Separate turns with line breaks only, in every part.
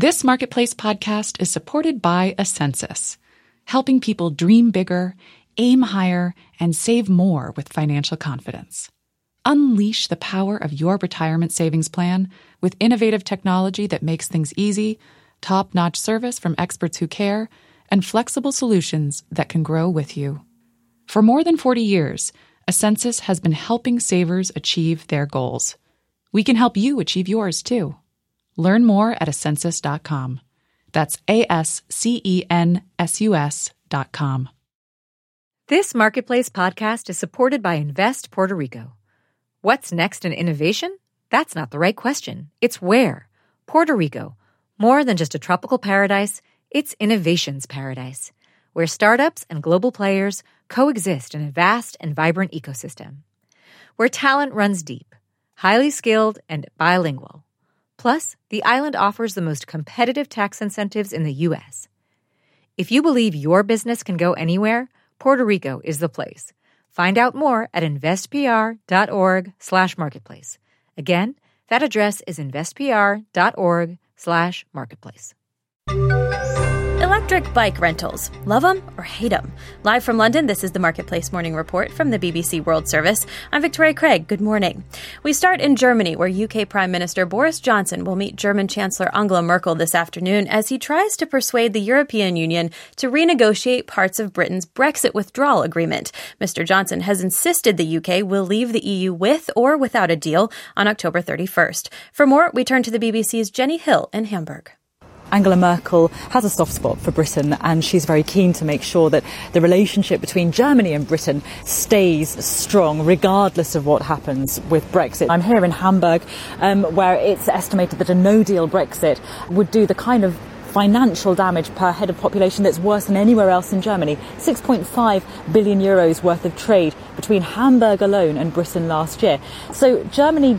This Marketplace podcast is supported by Ascensus, helping people dream bigger, aim higher, and save more with financial confidence. Unleash the power of your retirement savings plan with innovative technology that makes things easy, top-notch service from experts who care, and flexible solutions that can grow with you. For more than 40 years, Ascensus has been helping savers achieve their goals. We can help you achieve yours, too. Learn more at Ascensus.com. That's ASCENSUS.com.
This Marketplace podcast is supported by Invest Puerto Rico. What's next in innovation? That's not the right question. It's where. Puerto Rico. More than just a tropical paradise, it's innovation's paradise, where startups and global players coexist in a vast and vibrant ecosystem. Where talent runs deep, highly skilled, and bilingual. Plus, the island offers the most competitive tax incentives in the U.S. If you believe your business can go anywhere, Puerto Rico is the place. Find out more at investpr.org/marketplace. Again, that address is investpr.org/marketplace.
Electric bike rentals. Love them or hate them? Live from London, this is the Marketplace Morning Report from the BBC World Service. I'm Victoria Craig. Good morning. We start in Germany, where UK Prime Minister Boris Johnson will meet German Chancellor Angela Merkel this afternoon as he tries to persuade the European Union to renegotiate parts of Britain's Brexit withdrawal agreement. Mr. Johnson has insisted the UK will leave the EU with or without a deal on October 31st. For more, we turn to the BBC's Jenny Hill in Hamburg.
Angela Merkel has a soft spot for Britain, and she's very keen to make sure that the relationship between Germany and Britain stays strong regardless of what happens with Brexit. I'm here in Hamburg, where it's estimated that a no-deal Brexit would do the kind of financial damage per head of population that's worse than anywhere else in Germany. 6.5 billion euros worth of trade between Hamburg alone and Britain last year. So Germany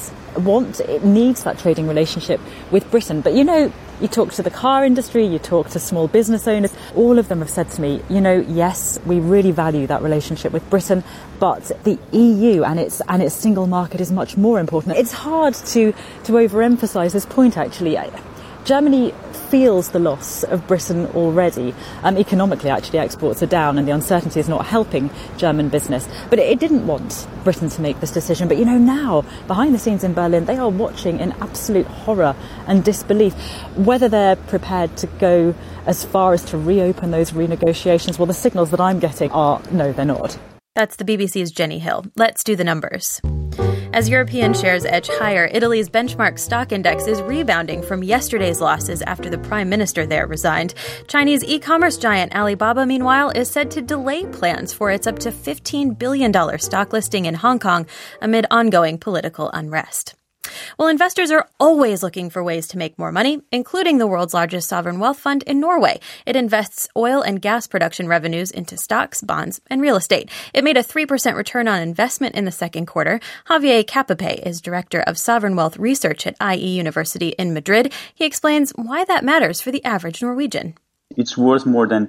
it needs that trading relationship with Britain. But you talk to the car industry, you talk to small business owners, all of them have said to me, yes, we really value that relationship with Britain, but the EU and its single market is much more important. It's hard to overemphasise this point, actually. Germany feels the loss of Britain already. Economically, actually, exports are down and the uncertainty is not helping German business. But it didn't want Britain to make this decision. But, now, behind the scenes in Berlin, they are watching in absolute horror and disbelief. Whether they're prepared to go as far as to reopen those renegotiations, well, the signals that I'm getting are no, they're not.
That's the BBC's Jenny Hill. Let's do the numbers. As European shares edge higher, Italy's benchmark stock index is rebounding from yesterday's losses after the prime minister there resigned. Chinese e-commerce giant Alibaba, meanwhile, is said to delay plans for its up to $15 billion stock listing in Hong Kong amid ongoing political unrest. Well, investors are always looking for ways to make more money, including the world's largest sovereign wealth fund in Norway. It invests oil and gas production revenues into stocks, bonds, and real estate. It made a 3% return on investment in the second quarter. Javier Capape is director of sovereign wealth research at IE University in Madrid. He explains why that matters for the average Norwegian.
It's worth more than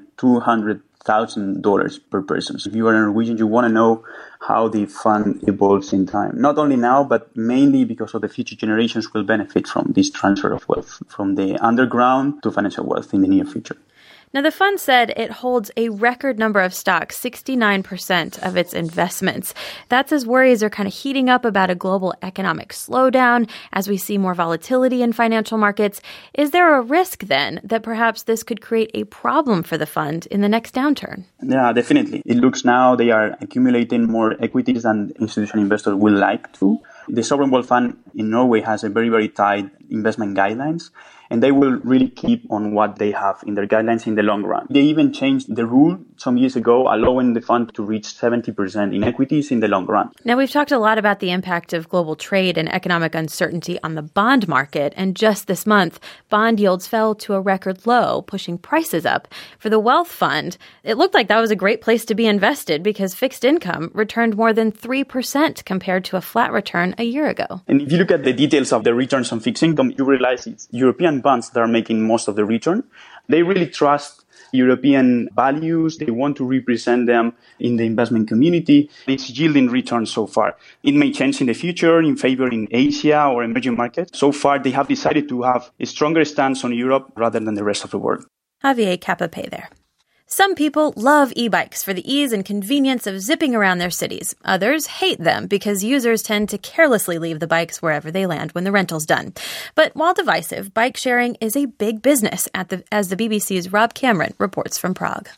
$200,000 per person. So if you are a Norwegian, you want to know how the fund evolves in time. Not only now, but mainly because of the future generations will benefit from this transfer of wealth from the underground to financial wealth in the near future.
Now, the fund said it holds a record number of stocks, 69% of its investments. That's as worries are kind of heating up about a global economic slowdown as we see more volatility in financial markets. Is there a risk, then, that perhaps this could create a problem for the fund in the next downturn?
Yeah, definitely. It looks now they are accumulating more equities than institutional investors will like to. The sovereign wealth fund in Norway has a very, very tight investment guidelines, and they will really keep on what they have in their guidelines in the long run. They even changed the rule some years ago, allowing the fund to reach 70% in equities in the long run.
Now, we've talked a lot about the impact of global trade and economic uncertainty on the bond market, and just this month, bond yields fell to a record low, pushing prices up. For the wealth fund, it looked like that was a great place to be invested because fixed income returned more than 3% compared to a flat return a year ago.
And if you look at the details of the returns on fixed income, income, you realize it's European bonds that are making most of the return. They really trust European values. They want to represent them in the investment community. It's yielding returns so far. It may change in the future in favor in Asia or emerging markets. So far, they have decided to have a stronger stance on Europe rather than the rest of the world.
Javier Capapay there. Some people love e-bikes for the ease and convenience of zipping around their cities. Others hate them because users tend to carelessly leave the bikes wherever they land when the rental's done. But while divisive, bike sharing is a big business, as the BBC's Rob Cameron reports from Prague.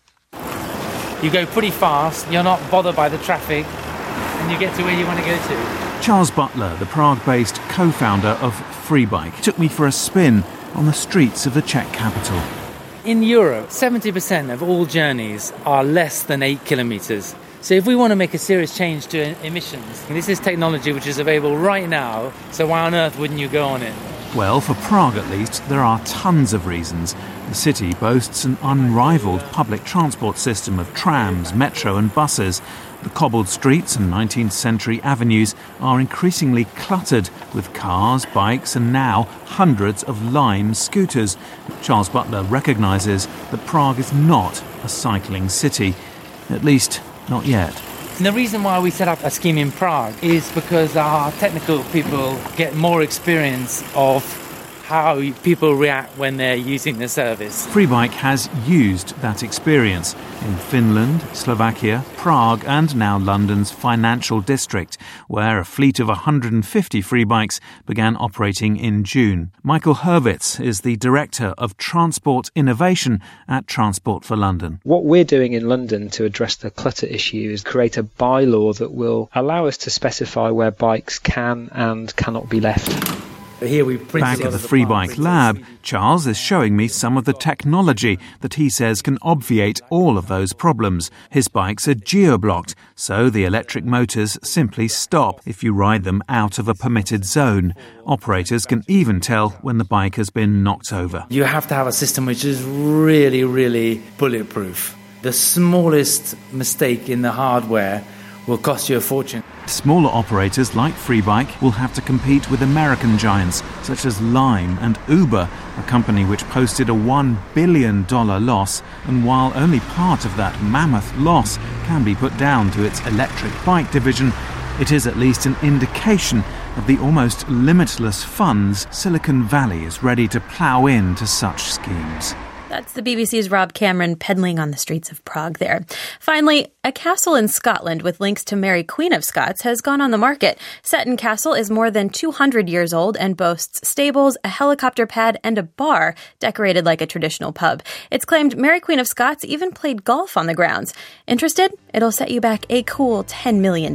You go pretty fast, you're not bothered by the traffic, and you get to where you want to go to.
Charles Butler, the Prague-based co-founder of FreeBike, took me for a spin on the streets of the Czech capital.
In Europe, 70% of all journeys are less than 8 kilometres. So if we want to make a serious change to emissions, this is technology which is available right now, so why on earth wouldn't you go on it?
Well, for Prague at least, there are tons of reasons. The city boasts an unrivaled public transport system of trams, metro and buses. The cobbled streets and 19th century avenues are increasingly cluttered with cars, bikes and now hundreds of Lime scooters. Charles Butler recognises that Prague is not a cycling city, at least not yet.
And the reason why we set up a scheme in Prague is because our technical people get more experience of how people react when they're using the service.
FreeBike has used that experience in Finland, Slovakia, Prague and now London's financial district, where a fleet of 150 FreeBikes began operating in June. Michael Hurwitz is the Director of Transport Innovation at Transport for London.
What we're doing in London to address the clutter issue is create a bylaw that will allow us to specify where bikes can and cannot be left.
Here we
Back at the FreeBike lab, Charles is showing me some of the technology that he says can obviate all of those problems. His bikes are geo-blocked, so the electric motors simply stop if you ride them out of a permitted zone. Operators can even tell when the bike has been knocked over.
You have to have a system which is really, really bulletproof. The smallest mistake in the hardware will cost you a fortune.
Smaller operators like FreeBike will have to compete with American giants such as Lime and Uber, a company which posted a $1 billion loss, and while only part of that mammoth loss can be put down to its electric bike division, it is at least an indication of the almost limitless funds Silicon Valley is ready to plough into such schemes.
That's the BBC's Rob Cameron peddling on the streets of Prague there. Finally, a castle in Scotland with links to Mary Queen of Scots has gone on the market. Sutton Castle is more than 200 years old and boasts stables, a helicopter pad, and a bar decorated like a traditional pub. It's claimed Mary Queen of Scots even played golf on the grounds. Interested? It'll set you back a cool $10 million.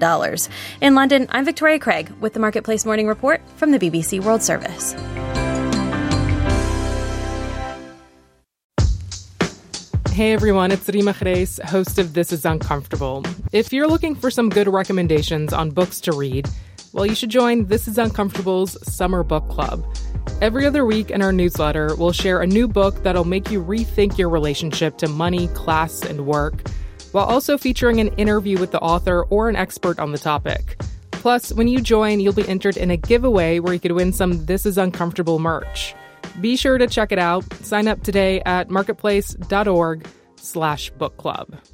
In London, I'm Victoria Craig with the Marketplace Morning Report from the BBC World Service.
Hey everyone, it's Rima Jerez, host of This Is Uncomfortable. If you're looking for some good recommendations on books to read, well, you should join This Is Uncomfortable's Summer Book Club. Every other week in our newsletter, we'll share a new book that'll make you rethink your relationship to money, class, and work, while also featuring an interview with the author or an expert on the topic. Plus, when you join, you'll be entered in a giveaway where you could win some This Is Uncomfortable merch. Be sure to check it out. Sign up today at marketplace.org/book club.